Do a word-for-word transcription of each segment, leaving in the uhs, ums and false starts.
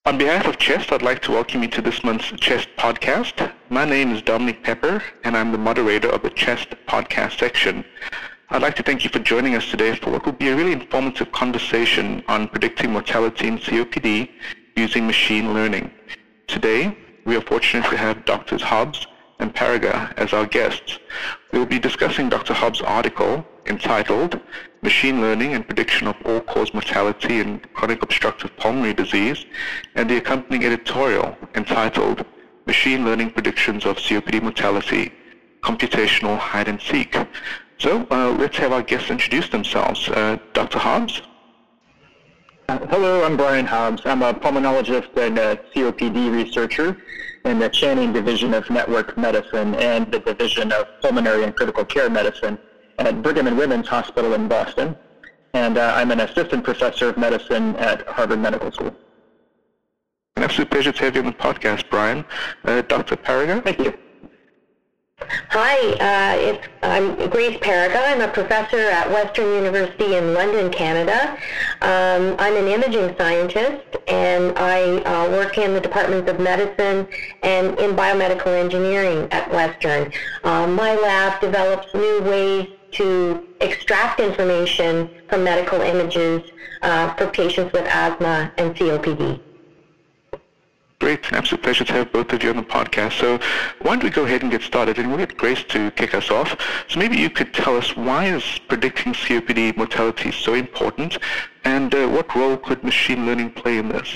On behalf of CHEST, I'd like to welcome you to this month's CHEST podcast. My name is Dominic Pepper, and I'm the moderator of the CHEST podcast section. I'd like to thank you for joining us today for what will be a really informative conversation on predicting mortality in C O P D using machine learning. Today, we are fortunate to have Doctors Hobbs and Paraga as our guests. We will be discussing Doctor Hobbs' article entitled Machine Learning and Prediction of All-Cause Mortality in Chronic Obstructive Pulmonary Disease, and the accompanying editorial entitled Machine Learning Predictions of C O P D Mortality, Computational Hide and Seek. So uh, let's have our guests introduce themselves. Uh, Doctor Hobbs? Uh, hello, I'm Brian Hobbs. I'm a pulmonologist and a C O P D researcher in the Channing Division of Network Medicine and the Division of Pulmonary and Critical Care Medicine at Brigham and Women's Hospital in Boston. And uh, I'm an assistant professor of medicine at Harvard Medical School. An absolute pleasure to have you on the podcast, Brian. Uh, Doctor Paraga? Thank you. Hi, uh, it's, I'm Grace Paraga. I'm a professor at Western University in London, Canada. Um, I'm an imaging scientist, and I uh, work in the Department of Medicine and in biomedical engineering at Western. Um, my lab develops new ways to extract information from medical images uh, for patients with asthma and C O P D. Great, an absolute pleasure to have both of you on the podcast. So why don't we go ahead and get started, and we'll get Grace to kick us off. So maybe you could tell us, why is predicting C O P D mortality so important, and uh, what role could machine learning play in this?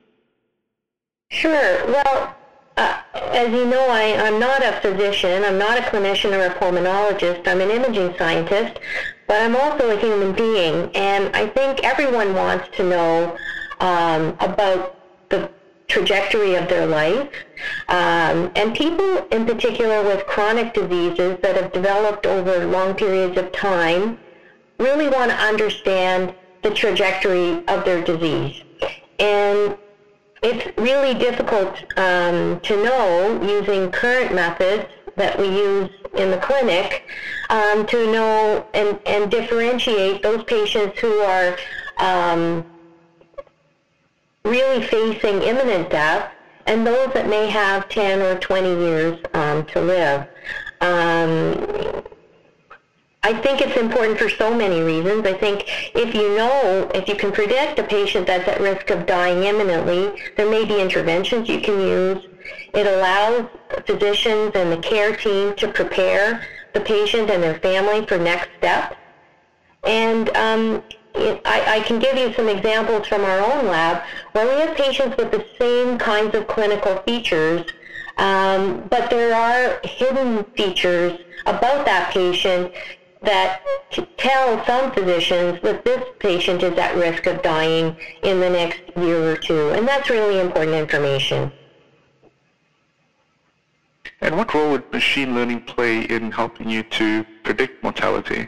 Sure. Well, uh, as you know, I, I'm not a physician, I'm not a clinician or a pulmonologist, I'm an imaging scientist, but I'm also a human being, and I think everyone wants to know um, about the trajectory of their life, um, and people in particular with chronic diseases that have developed over long periods of time really want to understand the trajectory of their disease. And it's really difficult um, to know using current methods that we use in the clinic um, to know and, and differentiate those patients who are um, really facing imminent death and those that may have ten or twenty years um, to live. Um, I think it's important for so many reasons. I think if you know, if you can predict a patient that's at risk of dying imminently, there may be interventions you can use. It allows physicians and the care team to prepare the patient and their family for next steps. And um, it, I, I can give you some examples from our own lab where we have patients with the same kinds of clinical features, um, but there are hidden features about that patient that tell some physicians that this patient is at risk of dying in the next year or two, and that's really important information. And what role would machine learning play in helping you to predict mortality?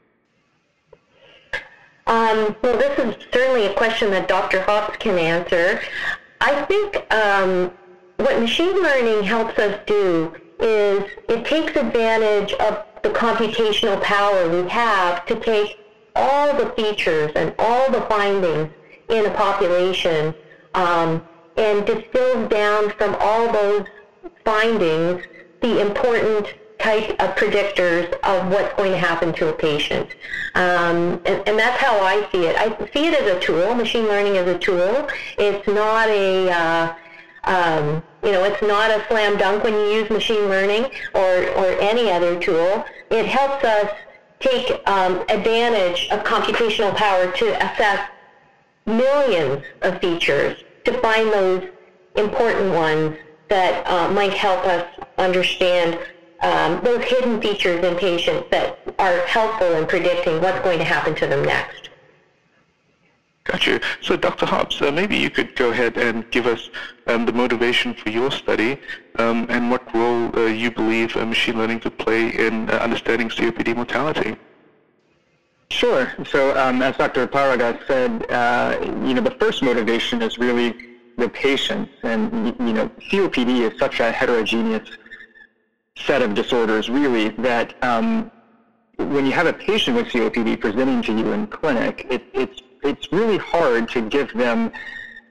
Um, well, this is certainly a question that Doctor Hobbs can answer. I think um, what machine learning helps us do is it takes advantage of the computational power we have to take all the features and all the findings in a population um, and distills down from all those findings the important type of predictors of what's going to happen to a patient. Um, and, and that's how I see it. I see it as a tool. Machine learning is a tool. It's not a uh, Um, you know, it's not a slam dunk when you use machine learning or, or any other tool. It helps us take um, advantage of computational power to assess millions of features to find those important ones that uh, might help us understand um, those hidden features in patients that are helpful in predicting what's going to happen to them next. Got you. So, Doctor Hobbs, uh, maybe you could go ahead and give us um, the motivation for your study um, and what role uh, you believe uh, machine learning could play in uh, understanding C O P D mortality. Sure. So, um, as Doctor Paraga said, uh, you know, the first motivation is really the patients, and you know, C O P D is such a heterogeneous set of disorders, really, that um, when you have a patient with C O P D presenting to you in clinic, it, it's it's really hard to give them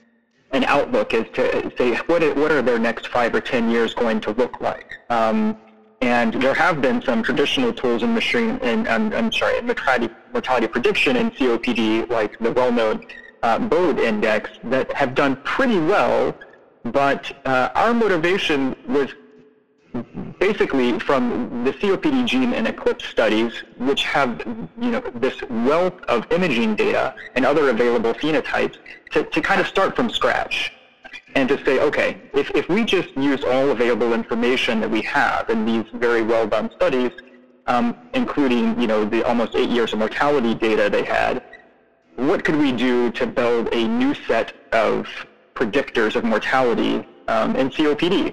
an outlook as to say what are, what are their next five or ten years going to look like. Um, and there have been some traditional tools in machine, in, I'm, I'm sorry, in mortality, mortality prediction in C O P D, like the well-known uh, BODE index, that have done pretty well. But uh, our motivation was basically from the C O P D gene and ECLIPSE studies, which have, you know, this wealth of imaging data and other available phenotypes, to, to kind of start from scratch and to say, okay, if, if we just use all available information that we have in these very well done studies, um, including, you know, the almost eight years of mortality data they had, what could we do to build a new set of predictors of mortality um, in C O P D?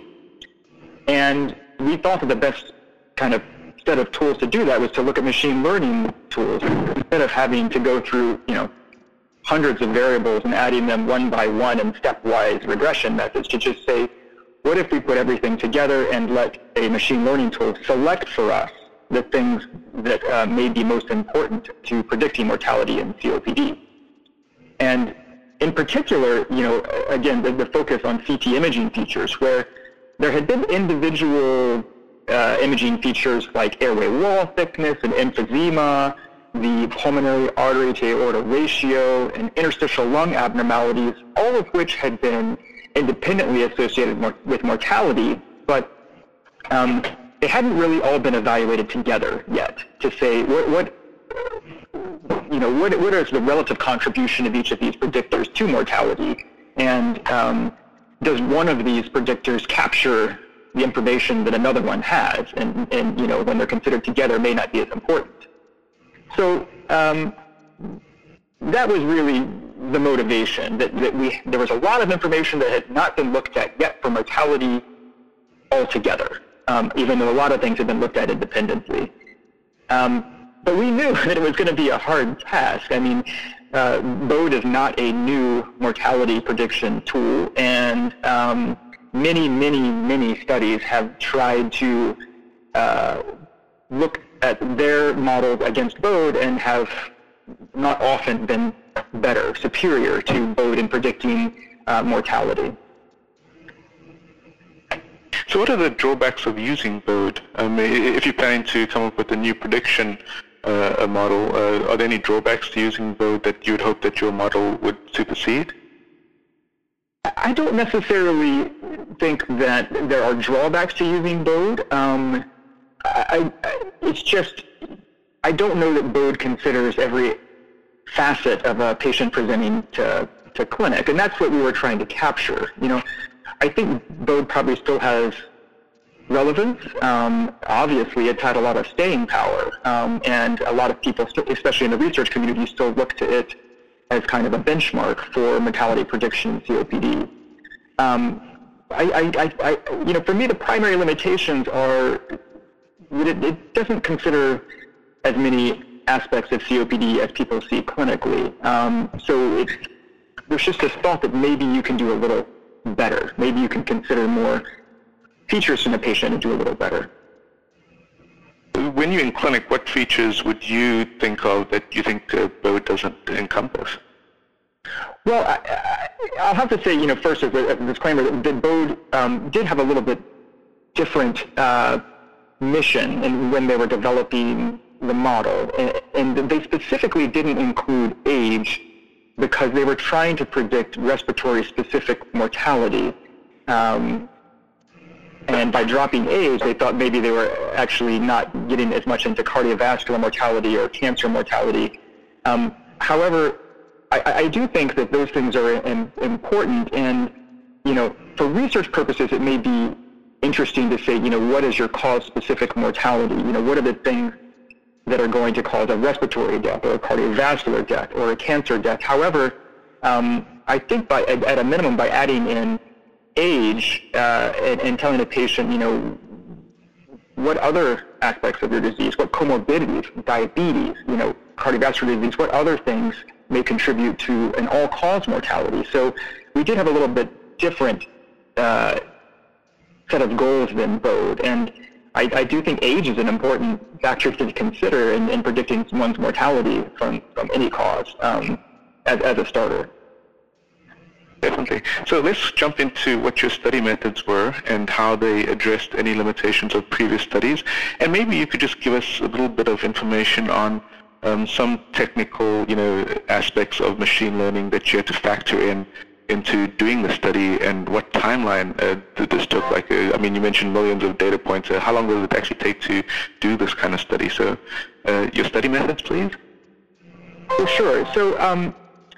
And we thought that the best kind of set of tools to do that was to look at machine learning tools instead of having to go through, you know, hundreds of variables and adding them one by one in stepwise regression methods, to just say, what if we put everything together and let a machine learning tool select for us the things that uh, may be most important to predicting mortality in C O P D? And in particular, you know, again, the, the focus on C T imaging features, where there had been individual uh, imaging features like airway wall thickness and emphysema, the pulmonary artery to aorta ratio, and interstitial lung abnormalities, all of which had been independently associated mor with mortality, but um, they hadn't really all been evaluated together yet to say what, what you know, what, what is the relative contribution of each of these predictors to mortality, and um, does one of these predictors capture the information that another one has, and, and you know, when they're considered together may not be as important. So um, that was really the motivation, that, that we, there was a lot of information that had not been looked at yet for mortality altogether, um, even though a lot of things had been looked at independently. Um, but we knew that it was going to be a hard task. I mean, uh, BODE is not a new mortality prediction tool, and um, many, many, many studies have tried to uh, look at their models against BODE and have not often been better, superior to BODE in predicting uh, mortality. So what are the drawbacks of using BODE? Um, if you're planning to come up with a new prediction uh, a model, uh, are there any drawbacks to using BODE that you would hope that your model would supersede? I don't necessarily think that there are drawbacks to using BODE. Um, I, I, it's just, I don't know that BODE considers every facet of a patient presenting to, to clinic, and that's what we were trying to capture. You know, I think BODE probably still has relevance. Um, obviously, it's had a lot of staying power, um, and a lot of people, especially in the research community, still look to it as kind of a benchmark for mortality prediction in C O P D. Um, I, I, I, you know, for me, the primary limitations are that it, it doesn't consider as many aspects of C O P D as people see clinically. Um, so it's, there's just this thought that maybe you can do a little better. Maybe you can consider more features from the patient and do a little better. When you're in clinic, what features would you think of that you think uh, BODE doesn't encompass? Well, I, I, I'll have to say, you know, first as a, as a disclaimer, that, that BODE um, did have a little bit different uh, mission in, when they were developing the model, and, and they specifically didn't include age because they were trying to predict respiratory-specific mortality. Um, and by dropping age, they thought maybe they were actually not getting as much into cardiovascular mortality or cancer mortality. Um, however, I, I do think that those things are in, important, and you know, for research purposes, it may be interesting to say, you know, what is your cause-specific mortality? You know, what are the things that are going to cause a respiratory death or a cardiovascular death or a cancer death? However, um, I think by, at a minimum, by adding in age uh, and, and telling a patient, you know, what other aspects of your disease, what comorbidities, diabetes, you know, cardiovascular disease, what other things may contribute to an all-cause mortality. So we did have a little bit different uh, set of goals than BODE, and I, I do think age is an important factor to consider in, in predicting one's mortality from, from any cause um, as, as a starter. Definitely. So let's jump into what your study methods were and how they addressed any limitations of previous studies. And maybe you could just give us a little bit of information on um, some technical, you know, aspects of machine learning that you had to factor in into doing the study, and what timeline uh, did this took. Like, uh, I mean, you mentioned millions of data points. Uh, how long does it actually take to do this kind of study? So, uh, your study methods, please. Well, sure. So, um,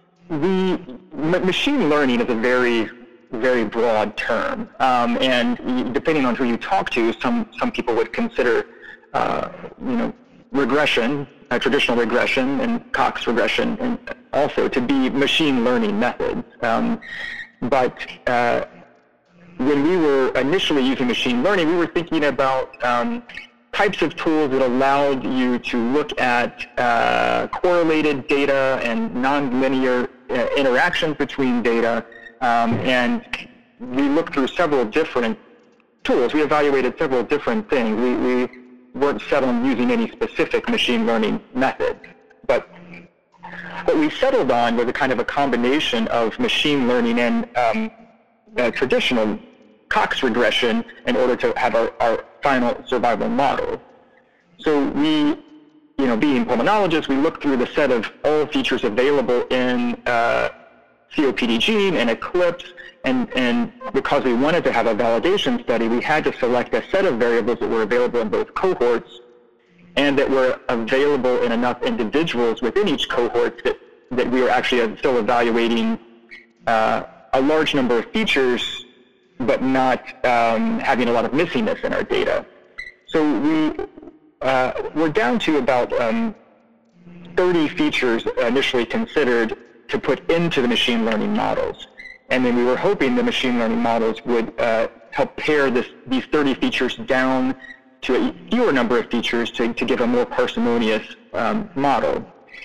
the m- machine learning is a very, very broad term, um, and depending on who you talk to, some some people would consider, uh, you know, regression, uh, traditional regression, and Cox regression, and also to be machine learning methods. Um, but uh, when we were initially using machine learning, we were thinking about um, types of tools that allowed you to look at uh, correlated data and nonlinear uh, interactions between data. Um, and we looked through several different tools. We evaluated several different things. We, we weren't set on using any specific machine learning method. But what we settled on was a kind of a combination of machine learning and um, uh, traditional Cox regression in order to have our, our final survival model. So we, you know, being pulmonologists, we looked through the set of all features available in uh, C O P D gene and Eclipse, and, and because we wanted to have a validation study, we had to select a set of variables that were available in both cohorts and that were available in enough individuals within each cohort that, that we were actually still evaluating uh, a large number of features, but not um, having a lot of missingness in our data. So we, uh, we're down to about um, thirty features initially considered to put into the machine learning models. And then we were hoping the machine learning models would uh, help pare this, these thirty features down to a fewer number of features to, to give a more parsimonious um, model.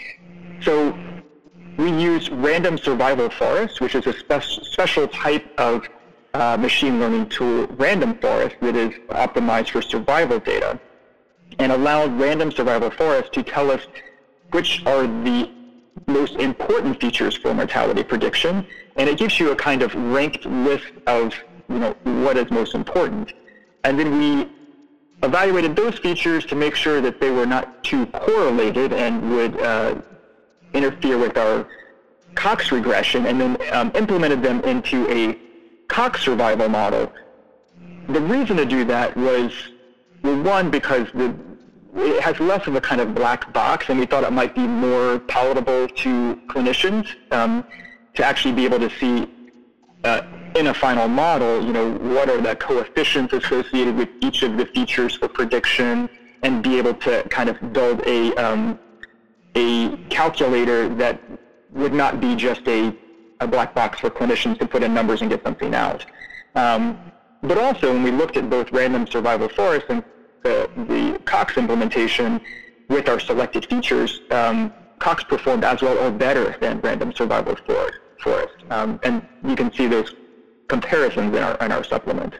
So we use random survival forest, which is a spe- special type of uh, machine learning tool, random forest, that is optimized for survival data, and allowed random survival forest to tell us which are the most important features for mortality prediction, and it gives you a kind of ranked list of, you know, what is most important. And then we evaluated those features to make sure that they were not too correlated and would uh, interfere with our Cox regression, and then um, implemented them into a Cox survival model. The reason to do that was, well, one, because the, it has less of a kind of black box, and we thought it might be more palatable to clinicians um, to actually be able to see uh, in a final model, you know, what are the coefficients associated with each of the features for prediction, and be able to kind of build a um, a calculator that would not be just a, a black box for clinicians to put in numbers and get something out. Um, but also, when we looked at both random survival forest and the, the Cox implementation with our selected features, um, Cox performed as well or better than random survival forest. forest. Um, and you can see those comparisons in our, in our supplement.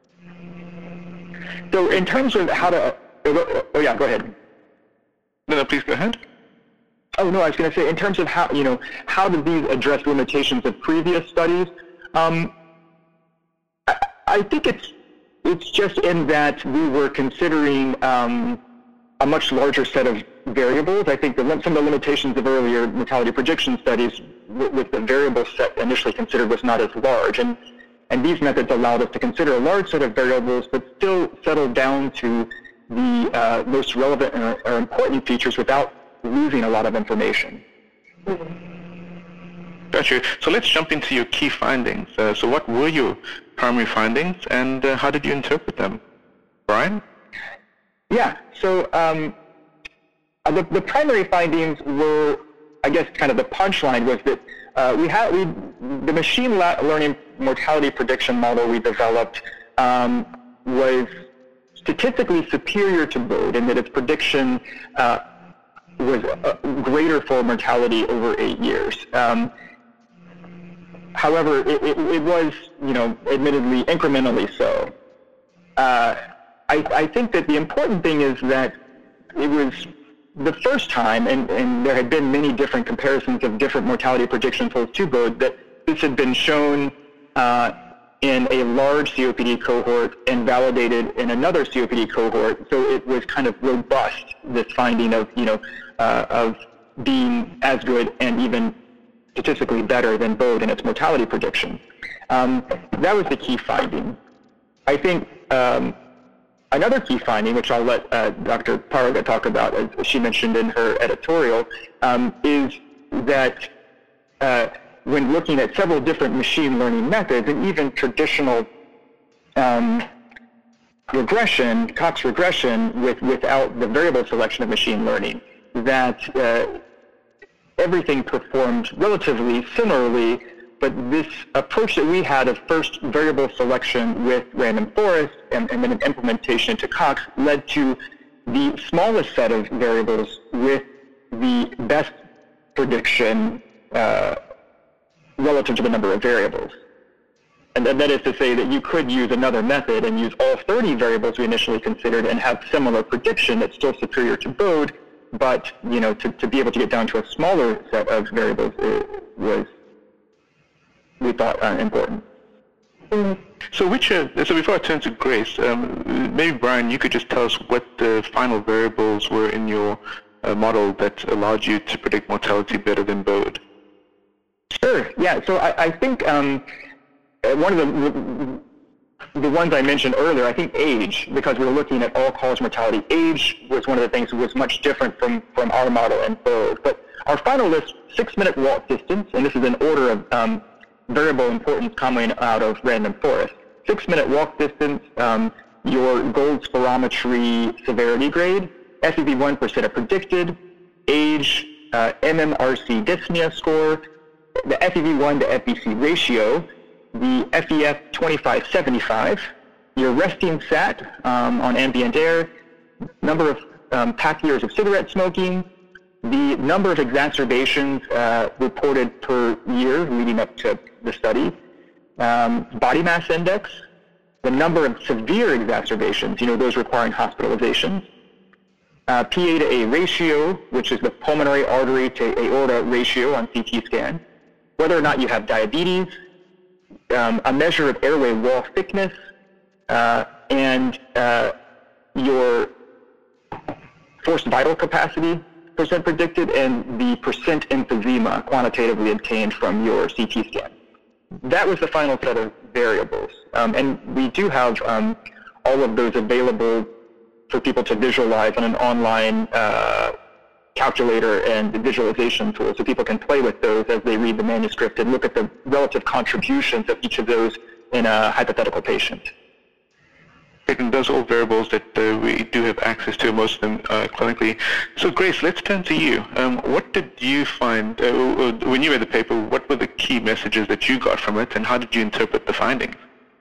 So in terms of how to, oh, oh yeah, go ahead. No, no, please go ahead. Oh no, I was going to say, in terms of how, you know, how did these address limitations of previous studies? Um, I, I think it's it's just in that we were considering um, a much larger set of variables. I think the, some of the limitations of earlier mortality prediction studies with, with the variable set initially considered was not as large, and and these methods allowed us to consider a large set of variables, but still settle down to the uh, most relevant or, or important features without losing a lot of information. Gotcha. So let's jump into your key findings. Uh, so what were your primary findings, and uh, how did you interpret them? Brian? Yeah, so um, the, the primary findings were, I guess, kind of the punchline was that uh, we had we, the machine learning mortality prediction model we developed um, was statistically superior to Bode in that its prediction uh, was uh, greater for mortality over eight years. Um, however, it, it, it was, you know, admittedly incrementally so. Uh, I, I think that the important thing is that it was the first time, and, and there had been many different comparisons of different mortality prediction tools to Bode, that this had been shown uh, in a large C O P D cohort and validated in another C O P D cohort. So it was kind of robust, this finding of, you know, uh, of being as good and even statistically better than Bode in its mortality prediction. Um, that was the key finding. I think um, another key finding, which I'll let uh, Doctor Parga talk about, as she mentioned in her editorial, um, is that uh, when looking at several different machine learning methods and even traditional um, regression, Cox regression with, without the variable selection of machine learning, that uh, everything performed relatively similarly, but this approach that we had of first variable selection with random forest and, and then an implementation into Cox led to the smallest set of variables with the best prediction uh, relative to the number of variables. And that is to say that you could use another method and use all thirty variables we initially considered and have similar prediction that's still superior to Bode, but you know, to, to be able to get down to a smaller set of variables was, we thought, uh, important. Mm-hmm. So which, uh, so before I turn to Grace, um, maybe Brian, you could just tell us what the final variables were in your uh, model that allowed you to predict mortality better than Bode. Sure. Yeah. So I, I think um, one of the the ones I mentioned earlier, I think age, because we were looking at all-cause mortality. Age was one of the things that was much different from from our model and Bode. But our final list: six-minute walk distance, and this is in order of um, variable importance coming out of random forest. Six-minute walk distance, um, your gold spirometry severity grade, F E V one percent of predicted, age, uh, M M R C dyspnea score, the F E V one to F V C ratio, the F E F twenty-five seventy-five, your resting sat um, on ambient air, number of um, pack years of cigarette smoking, the number of exacerbations uh, reported per year leading up to the study, um, body mass index, the number of severe exacerbations, you know, those requiring hospitalization, uh, P A to A ratio, which is the pulmonary artery to aorta ratio on C T scan, whether or not you have diabetes, um, a measure of airway wall thickness, uh, and uh, your forced vital capacity percent predicted, and the percent emphysema quantitatively obtained from your C T scan. That was the final set of variables. Um, and we do have um, all of those available for people to visualize on an online uh, calculator and visualization tool, so people can play with those as they read the manuscript and look at the relative contributions of each of those in a hypothetical patient. And those are all variables that uh, we do have access to, most of them uh, clinically. So Grace, let's turn to you. Um, what did you find, uh, when you read the paper, what were the key messages that you got from it, and how did you interpret the findings?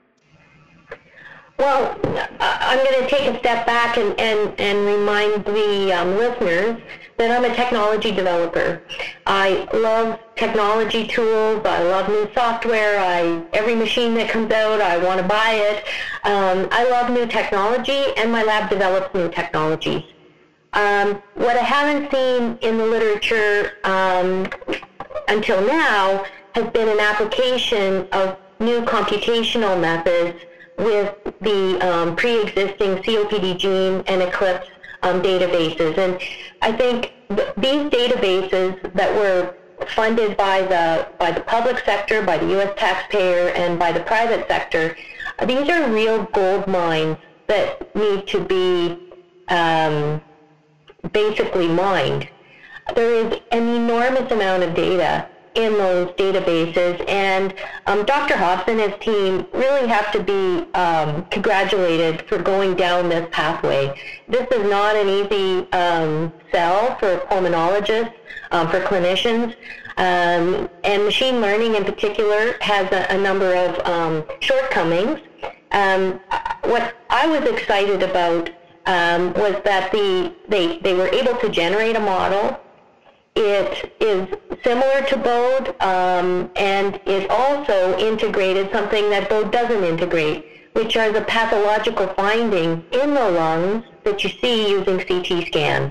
Well, I'm going to take a step back and, and, and remind the um, listeners that I'm a technology developer. I love technology tools. I love new software. I, every machine that comes out, I want to buy it. Um, I love new technology, and my lab develops new technologies. Um, what I haven't seen in the literature um, until now has been an application of new computational methods with the um, pre-existing C O P D gene and ECLIPSE um, databases. And I think th these databases that were funded by the, by the public sector, by the U S taxpayer, and by the private sector, these are real gold mines that need to be um, basically mined. There is an enormous amount of data in those databases, and um, Doctor Hobbs and his team really have to be um, congratulated for going down this pathway. This is not an easy um, sell for pulmonologists, um, for clinicians, um, and machine learning in particular has a, a number of um, shortcomings. Um, what I was excited about um, was that the, they, they were able to generate a model. It is similar to Bode, um, and it also integrated something that Bode doesn't integrate, which are the pathological findings in the lungs that you see using C T scans.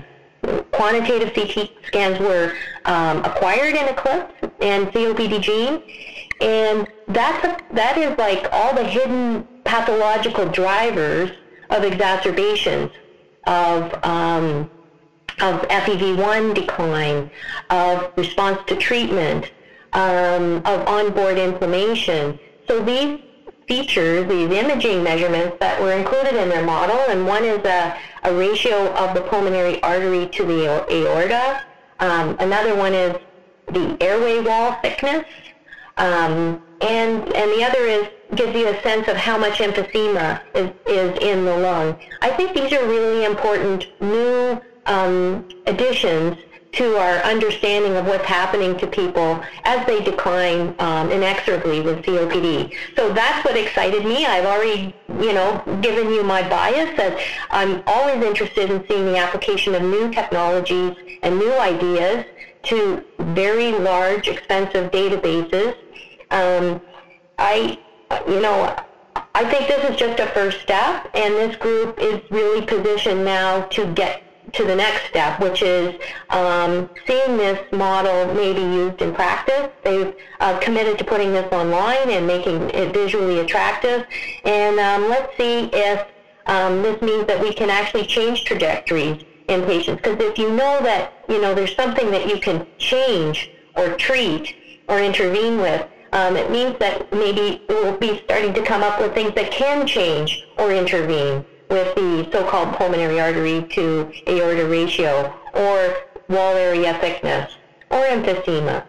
Quantitative C T scans were um, acquired in ECLIPSE and C O P D gene, And that's a, that is like all the hidden pathological drivers of exacerbations of um, of F E V one decline, of response to treatment, um, of onboard inflammation. So these features, these imaging measurements that were included in their model, and one is a, a ratio of the pulmonary artery to the aorta. Um, another one is the airway wall thickness. Um, and, and the other is gives you a sense of how much emphysema is, is in the lung. I think these are really important new um, additions to our understanding of what's happening to people as they decline um, inexorably with C O P D. So that's what excited me. I've already, you know, given you my bias that I'm always interested in seeing the application of new technologies and new ideas to very large, expensive databases. Um, I, you know, I think this is just a first step, and this group is really positioned now to get to the next step, which is um, seeing this model maybe used in practice. They've uh, committed to putting this online and making it visually attractive. And um, let's see if um, this means that we can actually change trajectories in patients. Because if you know that, you know, there's something that you can change or treat or intervene with, um, it means that maybe we'll be starting to come up with things that can change or intervene with the so-called pulmonary artery to aorta ratio, or wall area thickness, or emphysema.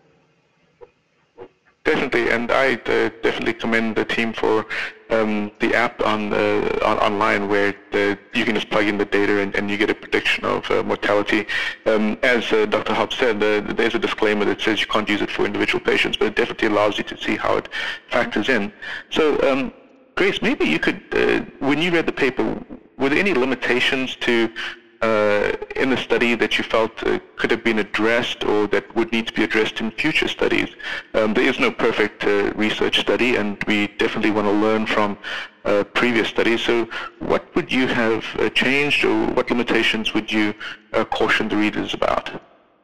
Definitely, and I uh, definitely commend the team for um, the app on, uh, on online where the, you can just plug in the data and, and you get a prediction of uh, mortality. Um, as uh, Doctor Hobbs said, uh, there's a disclaimer that says you can't use it for individual patients, but it definitely allows you to see how it factors in. So, um, Grace, maybe you could, uh, when you read the paper, were there any limitations to uh, in the study that you felt uh, could have been addressed or that would need to be addressed in future studies? Um, there is no perfect uh, research study, and we definitely want to learn from uh, previous studies. So what would you have uh, changed, or what limitations would you uh, caution the readers about?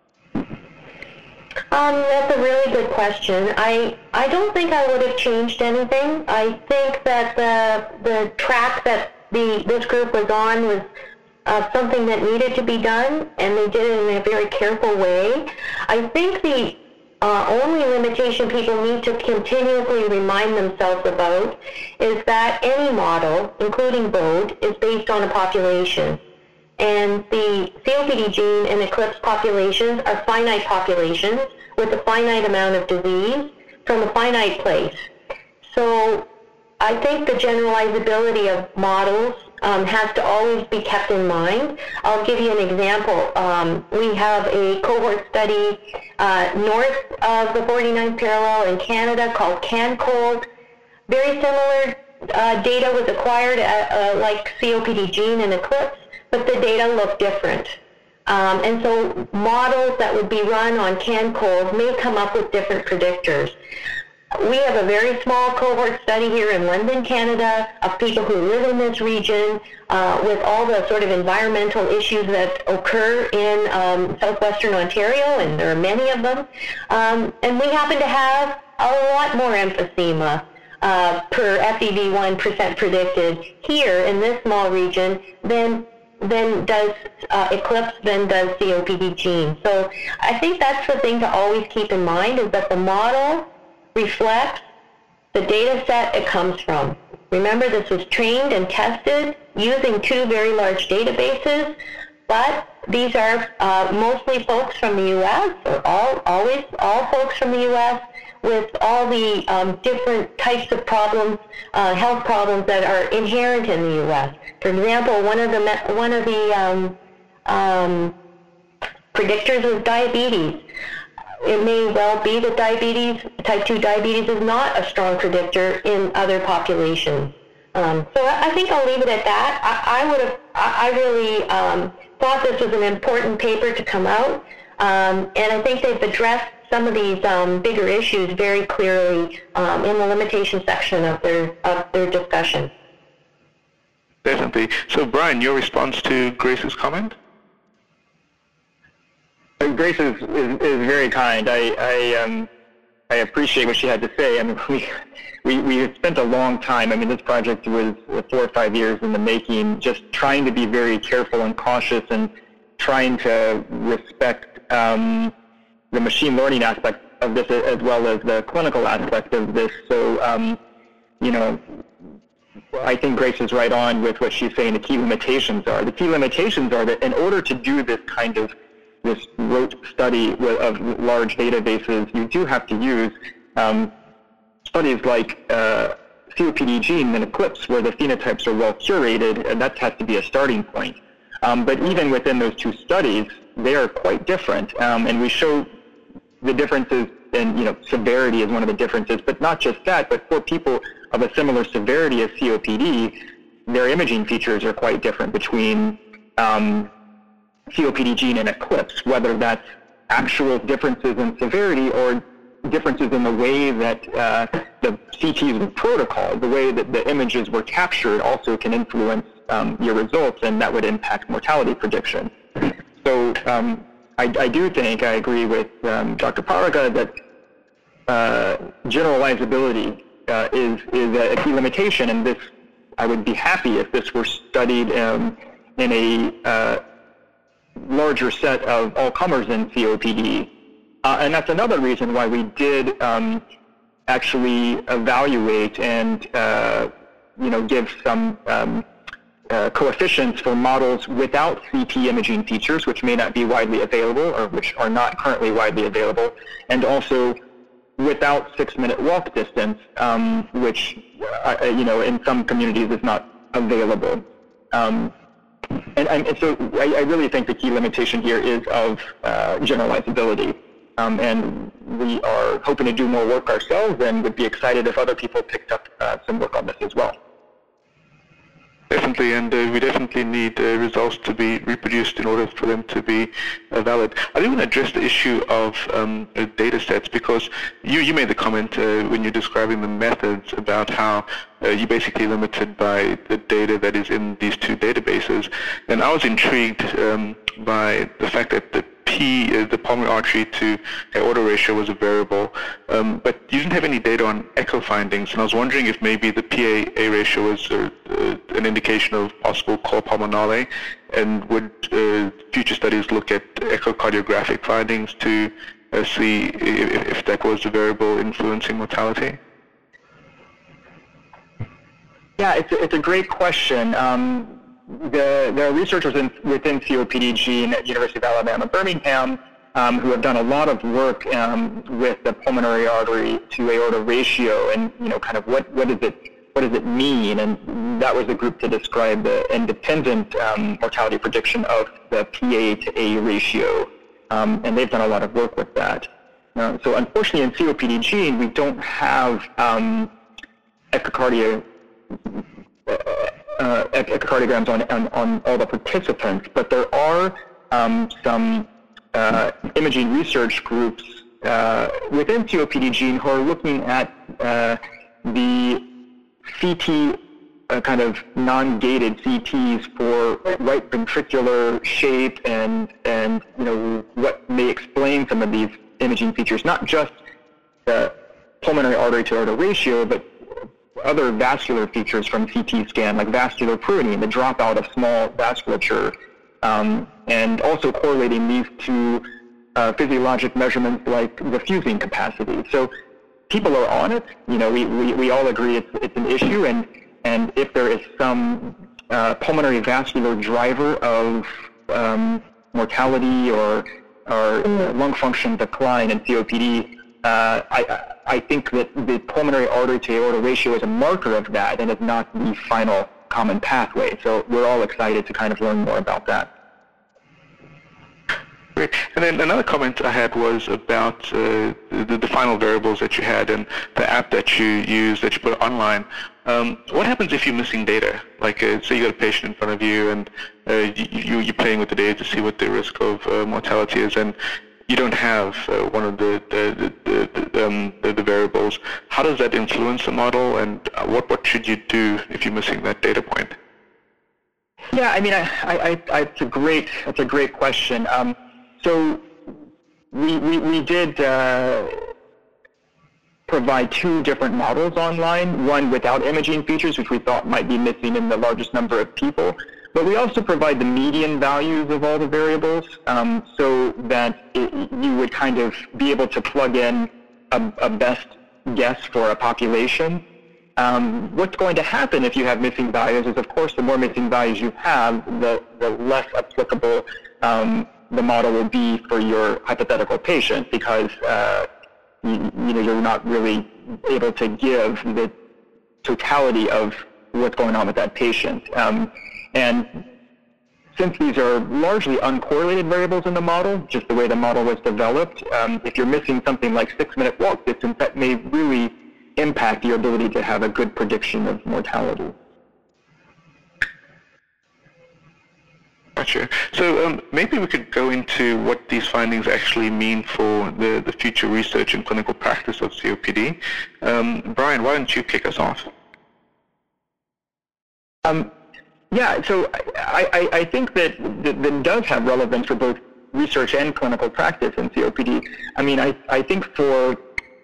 Um, that's a really good question. I I don't think I would have changed anything. I think that the the track that the this group was on was uh, something that needed to be done, and they did it in a very careful way. I think the uh, only limitation people need to continuously remind themselves about is that any model, including BODE, is based on a population. And the C O P D gene and ECLIPSE populations are finite populations with a finite amount of disease from a finite place. So I think the generalizability of models um, has to always be kept in mind. I'll give you an example. Um, we have a cohort study uh, north of the forty-ninth parallel in Canada called CANCOLD. Very similar uh, data was acquired at, uh, like C O P D gene and ECLIPSE, but the data look different. Um, and so models that would be run on CANCOLD may come up with different predictors. We have a very small cohort study here in London, Canada, of people who live in this region uh, with all the sort of environmental issues that occur in um, southwestern Ontario, and there are many of them. Um, and we happen to have a lot more emphysema uh, per F E V one percent predicted here in this small region than than does uh, ECLIPSE, than does C O P D gene. So I think that's the thing to always keep in mind, is that the model reflects the data set it comes from. Remember, this was trained and tested using two very large databases, but these are uh, mostly folks from the U S, or all, always all folks from the U S, with all the um, different types of problems, uh, health problems that are inherent in the U S. For example, one of the one of the um, um, predictors was diabetes. It may well be that diabetes, type two diabetes, is not a strong predictor in other populations. Um, so I think I'll leave it at that. I, I would have, I really um, thought this was an important paper to come out, um, and I think they've addressed some of these um, bigger issues very clearly um, in the limitation section of their of their discussion. Definitely. So, Brian, your response to Grace's comment? Grace is, is, is very kind. I, I, um, I appreciate what she had to say. I mean, we, we, we spent a long time. I mean, this project was four or five years in the making, just trying to be very careful and cautious and trying to respect um, the machine learning aspect of this as well as the clinical aspect of this. So, um, you know, I think Grace is right on with what she's saying the key limitations are. The key limitations are that in order to do this kind of this rote study of large databases, you do have to use um, studies like uh, C O P D gene and ECLIPSE, where the phenotypes are well curated, and that has to be a starting point. Um, but even within those two studies, they are quite different, um, and we show the differences in, you know, severity is one of the differences, but not just that, but for people of a similar severity as C O P D, their imaging features are quite different between um, C O P D gene and ECLIPSE, whether that's actual differences in severity or differences in the way that uh, the C Ts were protocoled, the way that the images were captured also can influence um, your results, and that would impact mortality prediction. So um, I, I do think, I agree with um, Doctor Paraga that uh, generalizability uh, is, is a key limitation, and this, I would be happy if this were studied um, in a uh, larger set of all-comers in C O P D. Uh, and that's another reason why we did um, actually evaluate and uh, you know, give some um, uh, coefficients for models without C T imaging features, which may not be widely available or which are not currently widely available, and also without six-minute walk distance, um, which uh, you know, in some communities is not available. Um, and, and so I, I really think the key limitation here is of uh, generalizability. Um, and we are hoping to do more work ourselves and would be excited if other people picked up uh, some work on this as well. Definitely, and uh, we definitely need uh, results to be reproduced in order for them to be uh, valid. I do want to address the issue of um, uh, data sets, because you, you made the comment uh, when you're describing the methods about how uh, you're basically limited by the data that is in these two databases. And I was intrigued um, by the fact that the P, uh, the pulmonary artery to aorta ratio was a variable, um, but you didn't have any data on echo findings, and I was wondering if maybe the P A A ratio was uh, uh, an indication of possible cor pulmonale, and would uh, future studies look at echocardiographic findings to uh, see if, if that was a variable influencing mortality? Yeah, it's a, it's a great question. Um, The, there are researchers in, within C O P D gene at University of Alabama, Birmingham, um, who have done a lot of work um, with the pulmonary artery to aorta ratio, and you know, kind of what what does it what does it mean? And that was the group to describe the independent um, mortality prediction of the P A to A ratio, um, and they've done a lot of work with that. Uh, so unfortunately, in C O P D gene, we don't have um, echocardiogram. Uh, Uh, echocardiograms on, on, on all the participants, but there are um, some uh, imaging research groups uh, within C O P D gene who are looking at uh, the C T uh, kind of non-gated C Ts for right ventricular shape and, and you know, what may explain some of these imaging features, not just the pulmonary artery to aorta ratio, but other vascular features from C T scan, like vascular pruning, the dropout of small vasculature, um, and also correlating these to uh, physiologic measurements like the fusing capacity. So people are on it. You know, we, we, we all agree it's, it's an issue, and, and if there is some uh, pulmonary vascular driver of um, mortality or, or lung function decline in C O P D, uh, I, I think that the pulmonary artery to aorta ratio is a marker of that, and it's not the final common pathway. So we're all excited to kind of learn more about that. Great. And then another comment I had was about uh, the, the final variables that you had and the app that you use, that you put online. Um, what happens if you're missing data? Like, uh, say you got a patient in front of you, and uh, you, you're playing with the data to see what the risk of uh, mortality is, and you don't have uh, one of the the, the, the, um, the the variables. How does that influence the model, and what what should you do if you're missing that data point? Yeah, I mean, I, I, I, it's a great it's a great question. Um, so we we we did uh, provide two different models online, one without imaging features, which we thought might be missing in the largest number of people. But we also provide the median values of all the variables um, so that it, you would kind of be able to plug in a, a best guess for a population. Um, what's going to happen if you have missing values is, of course, the more missing values you have, the, the less applicable um, the model will be for your hypothetical patient, because uh, you, you know, you're not really able to give the totality of what's going on with that patient. Um, and since these are largely uncorrelated variables in the model, just the way the model was developed, um, if you're missing something like six-minute walk distance, that may really impact your ability to have a good prediction of mortality. Gotcha. So um, maybe we could go into what these findings actually mean for the, the future research and clinical practice of C O P D. Um, Brian, why don't you kick us off? Um, yeah, so I, I, I think that, that that does have relevance for both research and clinical practice in C O P D. I mean, I, I think for,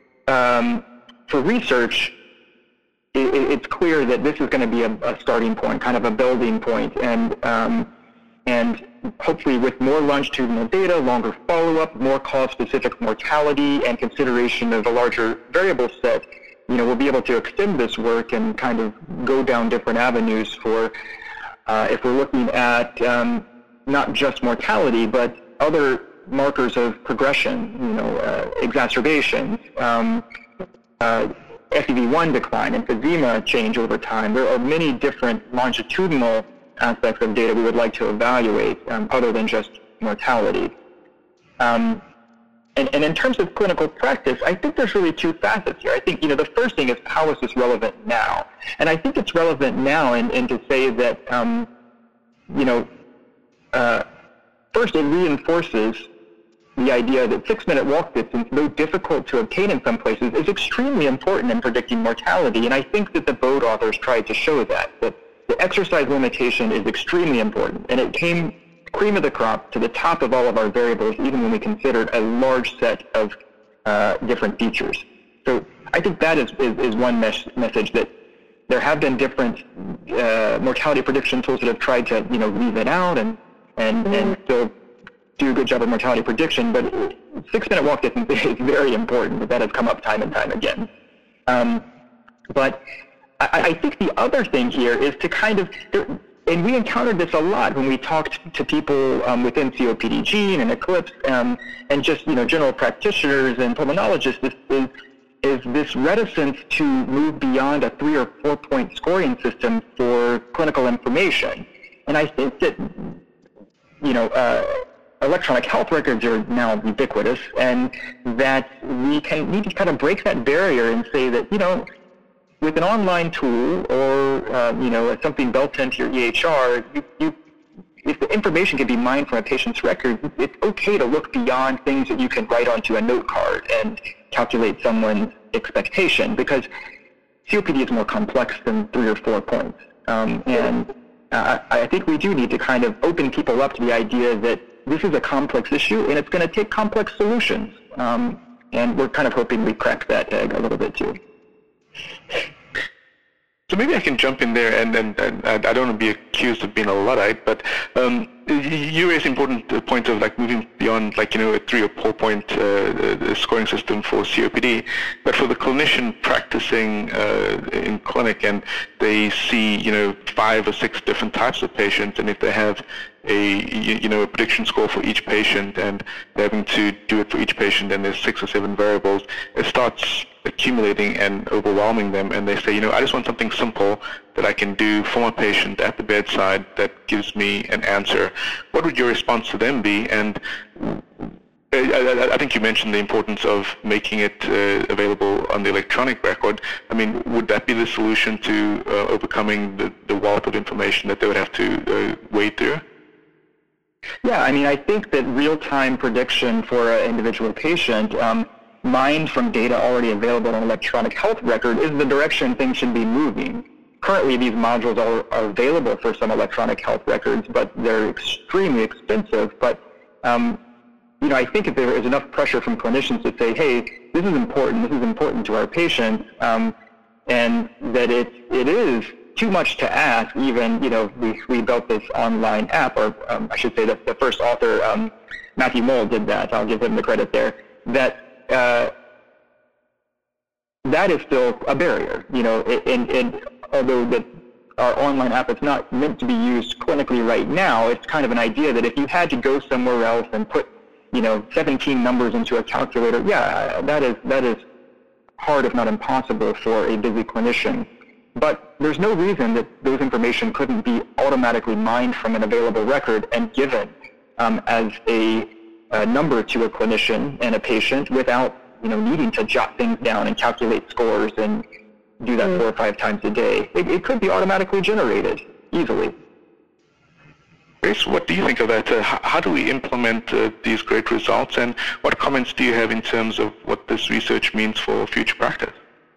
um, for research, it, it's clear that this is going to be a, a starting point, kind of a building point, and um, and hopefully with more longitudinal data, longer follow-up, more cause-specific mortality, and consideration of a larger variable set, you know, we'll be able to extend this work and kind of go down different avenues for, uh, if we're looking at um, not just mortality, but other markers of progression, you know, uh, exacerbations, um, uh, F E V one decline, emphysema change over time. There are many different longitudinal aspects of data we would like to evaluate um, other than just mortality. Um, and, and in terms of clinical practice, I think there's really two facets here. I think, you know, the first thing is, how is this relevant now? And I think it's relevant now in, in to say that, um, you know, uh, first it reinforces the idea that six-minute walk distance, though difficult to obtain in some places, is extremely important in predicting mortality. And I think that the Bode authors tried to show that, that the exercise limitation is extremely important, and it came cream of the crop to the top of all of our variables, even when we considered a large set of uh, different features. So I think that is, is, is one mes message, that there have been different uh, mortality prediction tools that have tried to, you know, leave it out and, and, mm-hmm. and still do a good job of mortality prediction, but six-minute walk distance is very important, but that has come up time and time again. Um, but I, I think the other thing here is to kind of, and we encountered this a lot when we talked to people um, within C O P D Gene and Eclipse, um, and just, you know, general practitioners and pulmonologists, is, is, is this reticence to move beyond a three or four point scoring system for clinical information. And I think that, you know, uh, electronic health records are now ubiquitous, and that we can need to kind of break that barrier and say that, you know, with an online tool or, uh, you know, something built into your E H R, you, you, if the information can be mined from a patient's record, it's okay to look beyond things that you can write onto a note card and calculate someone's expectation, because C O P D is more complex than three or four points. Um, and uh, I think we do need to kind of open people up to the idea that this is a complex issue and it's going to take complex solutions. Um, and we're kind of hoping we crack that egg a little bit too. So maybe I can jump in there, and, and, and I don't want to be accused of being a Luddite, but um, you raise important uh, point of like moving beyond, like, you know, a three or four point uh, scoring system for C O P D, but for the clinician practicing uh, in clinic, and they see, you know, five or six different types of patients, and if they have a, you know, a prediction score for each patient, and they're having to do it for each patient, and there's six or seven variables, it starts accumulating and overwhelming them, and they say, you know, I just want something simple that I can do for my patient at the bedside that gives me an answer. What would your response to them be? And I, I think you mentioned the importance of making it uh, available on the electronic record. I mean, would that be the solution to uh, overcoming the, the wealth of information that they would have to uh, wade through? Yeah, I mean, I think that real-time prediction for an individual patient, um, mined from data already available on electronic health record, is the direction things should be moving. Currently, these modules are, are available for some electronic health records, but they're extremely expensive. But um, you know, I think if there is enough pressure from clinicians to say, hey, this is important, this is important to our patients, um, and that it, it is too much to ask, even, you know, we, we built this online app, or um, I should say that the first author, um, Matthew Mole, did that. I'll give him the credit there. That uh, that is still a barrier, you know, and, and although that our online app is not meant to be used clinically right now, it's kind of an idea that if you had to go somewhere else and put, you know, seventeen numbers into a calculator, yeah, that is, that is hard, if not impossible, for a busy clinician. But there's no reason that those information couldn't be automatically mined from an available record and given um, as a, a number to a clinician and a patient without, you know, needing to jot things down and calculate scores and do that mm. four or five times a day. It, it could be automatically generated easily. Grace, what do you think of that? Uh, how, how do we implement uh, these great results, and what comments do you have in terms of what this research means for future practice?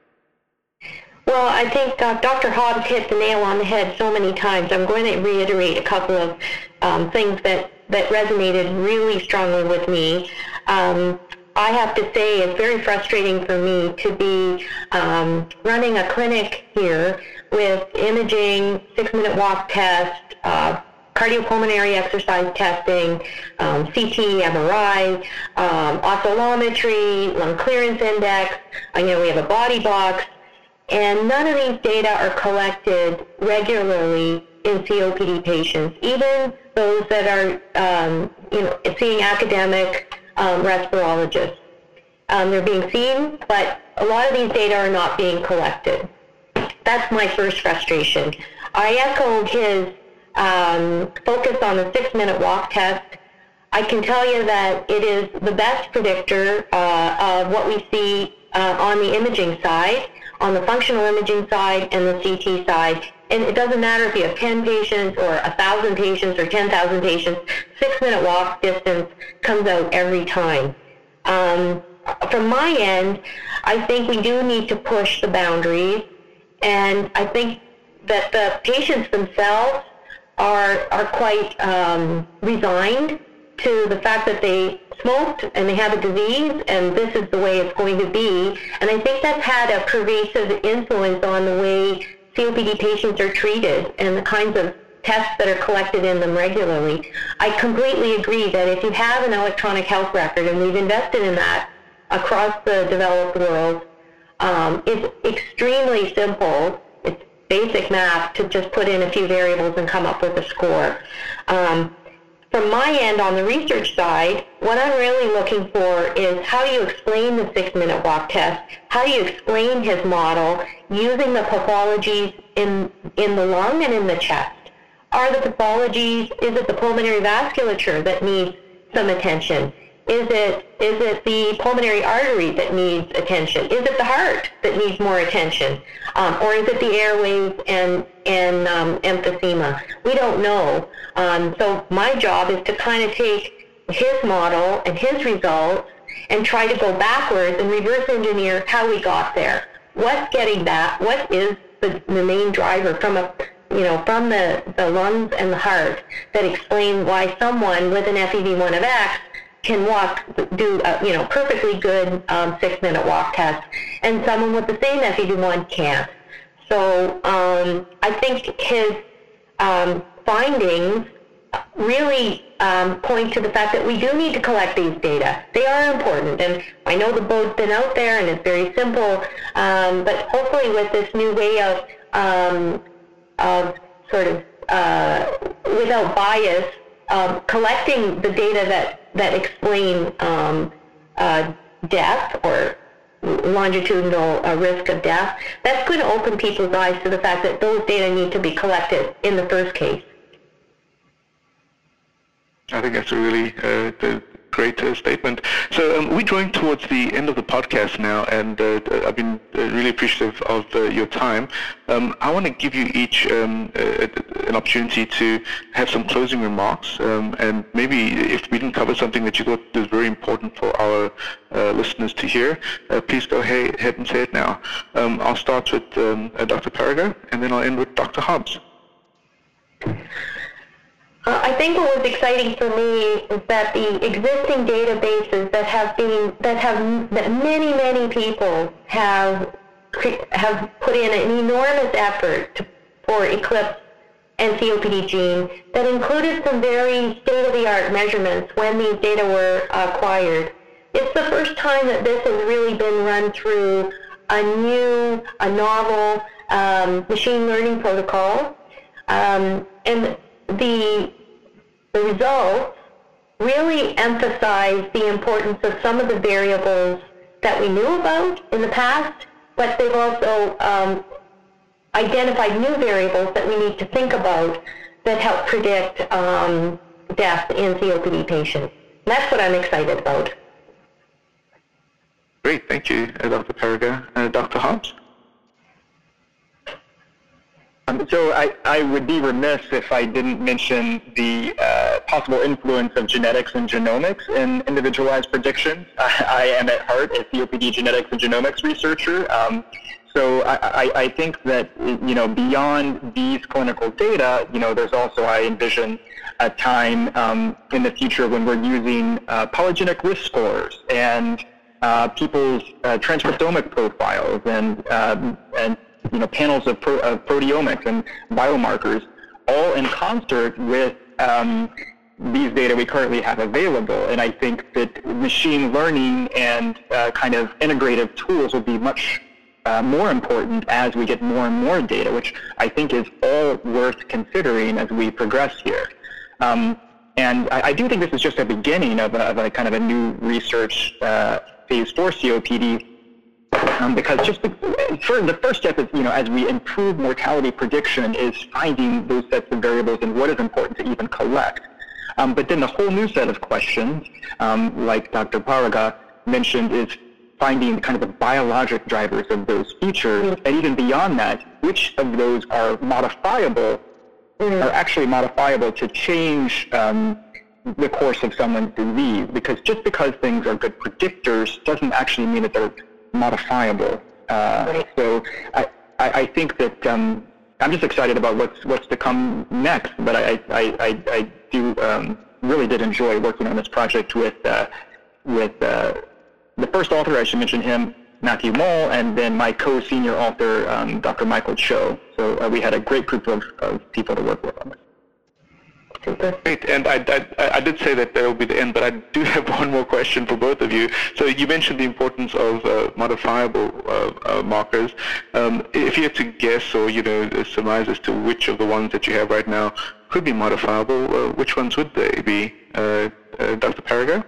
Well, I think uh, Doctor Hobbs hit the nail on the head so many times. I'm going to reiterate a couple of um, things that, that resonated really strongly with me. Um, I have to say it's very frustrating for me to be um, running a clinic here with imaging, six-minute walk test, uh, cardiopulmonary exercise testing, um, C T, M R I, um, oscillometry, lung clearance index. Uh, you know, we have a body box. And none of these data are collected regularly in C O P D patients, even those that are, um, you know, seeing academic um, respirologists. Um, they're being seen, but a lot of these data are not being collected. That's my first frustration. I echo his um, focus on the six-minute walk test. I can tell you that it is the best predictor uh, of what we see uh, on the imaging side, on the functional imaging side and the C T side. And it doesn't matter if you have ten patients or one thousand patients or ten thousand patients, six-minute walk distance comes out every time. Um, from my end, I think we do need to push the boundaries, and I think that the patients themselves are, are quite um, resigned to the fact that they smoked and they have a disease and this is the way it's going to be. And I think that's had a pervasive influence on the way C O P D patients are treated and the kinds of tests that are collected in them regularly. I completely agree that if you have an electronic health record, and we've invested in that across the developed world, um, it's extremely simple. It's basic math to just put in a few variables and come up with a score. Um, From my end, on the research side, what I'm really looking for is how do you explain the six-minute walk test? How do you explain his model using the pathologies in, in the lung and in the chest? Are the pathologies, is it the pulmonary vasculature that needs some attention? Is it, is it the pulmonary artery that needs attention? Is it the heart that needs more attention? Um, or is it the airways and, and um, emphysema? We don't know. Um, so my job is to kind of take his model and his results and try to go backwards and reverse engineer how we got there. What's getting that? What is the, the main driver from a, you know, from the, the lungs and the heart that explain why someone with an F E V one of X can walk, do a, you know, perfectly good um, six-minute walk test, and someone with the same F E V one can't. So um, I think his um, findings really um, point to the fact that we do need to collect these data. They are important, and I know the boat's been out there and it's very simple, um, but hopefully with this new way of, um, of sort of uh, without bias, um, collecting the data that that explain um, uh, death or longitudinal uh, risk of death, that's going to open people's eyes to the fact that those data need to be collected in the first case. I think that's a really uh, the great uh, statement. So um, we're drawing towards the end of the podcast now, and uh, I've been uh, really appreciative of uh, your time. Um, I want to give you each um, uh, an opportunity to have some closing remarks, um, and maybe if we didn't cover something that you thought was very important for our uh, listeners to hear, uh, please go ahead and say it now. Um, I'll start with um, uh, Doctor Parago, and then I'll end with Doctor Hobbs. Uh, I think what was exciting for me is that the existing databases that have been that have that many many people have have put in an enormous effort to, for ECLIPSE and C O P D gene that included some very state-of-the-art measurements when these data were acquired. It's the first time that this has really been run through a new, a novel um, machine learning protocol, um, and the the results really emphasize the importance of some of the variables that we knew about in the past, but they've also um, identified new variables that we need to think about that help predict um, death in C O P D patients. That's what I'm excited about. Great, thank you, uh, Doctor Parega. Uh, Doctor Hobbs? Um, so I, I would be remiss if I didn't mention the uh, possible influence of genetics and genomics in individualized predictions. I, I am at heart a C O P D genetics and genomics researcher. Um, so I, I, I think that, you know, beyond these clinical data, you know, there's also, I envision a time um, in the future when we're using uh, polygenic risk scores and uh, people's uh, transcriptomic profiles and, uh, and you know, panels of, pro of proteomics and biomarkers, all in concert with um, these data we currently have available. And I think that machine learning and uh, kind of integrative tools will be much uh, more important as we get more and more data, which I think is all worth considering as we progress here. Um, and I, I do think this is just a beginning of a, of a kind of a new research uh, phase for C O P D. Um, because just the, for the first step is, you know, as we improve mortality prediction, is finding those sets of variables and what is important to even collect. Um, but then the whole new set of questions, um, like Doctor Parega mentioned, is finding kind of the biologic drivers of those features, and even beyond that, which of those are modifiable, mm. are actually modifiable to change um, the course of someone's disease. Because just because things are good predictors doesn't actually mean that they're modifiable. Uh, right. So I, I, I think that um, I'm just excited about what's what's to come next. But I I, I, I do um, really did enjoy working on this project with uh, with uh, the first author. I should mention him, Matthew Moll, and then my co-senior author, um, Doctor Michael Cho. So uh, we had a great group of, of people to work with on this. Great, and I, I, I did say that that will be the end, but I do have one more question for both of you. So you mentioned the importance of uh, modifiable uh, uh, markers. Um, if you had to guess or, you know, surmise as to which of the ones that you have right now could be modifiable, uh, which ones would they be? Uh, uh, Doctor Parega?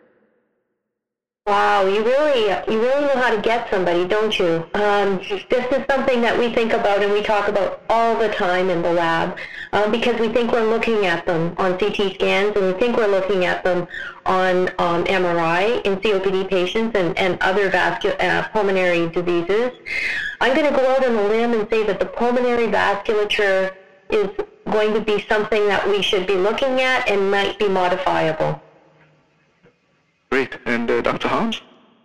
Wow, you really, you really know how to get somebody, don't you? Um, this is something that we think about and we talk about all the time in the lab um, because we think we're looking at them on C T scans and we think we're looking at them on um, M R I in C O P D patients and, and other vascular, uh, pulmonary diseases. I'm going to go out on a limb and say that the pulmonary vasculature is going to be something that we should be looking at and might be modifiable. Great. And uh, Doctor Hobbs?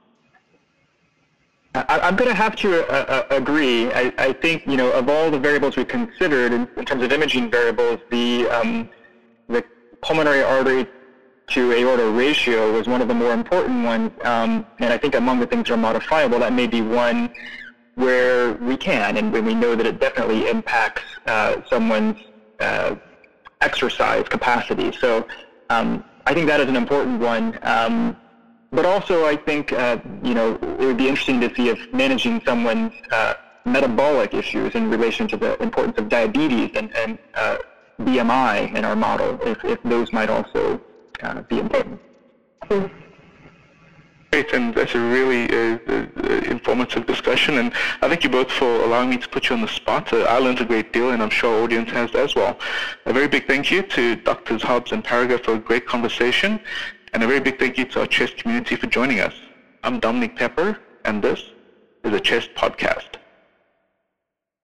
I, I'm going to have to uh, uh, agree. I, I think, you know, of all the variables we considered in, in terms of imaging variables, the, um, the pulmonary artery to aorta ratio was one of the more important ones. Um, and I think among the things that are modifiable, that may be one where we can, and when we know that it definitely impacts uh, someone's uh, exercise capacity. So um, I think that is an important one. Um, but also I think, uh, you know, it would be interesting to see if managing someone's uh, metabolic issues in relation to the importance of diabetes and, and uh, B M I in our model, if, if those might also uh, be important. Great, and that's a really uh, uh, informative discussion, and I thank you both for allowing me to put you on the spot. Uh, I learned a great deal, and I'm sure our audience has as well. A very big thank you to Doctors Hobbs and Parega for a great conversation, and a very big thank you to our CHEST community for joining us. I'm Dominic Pepper, and this is a CHEST podcast.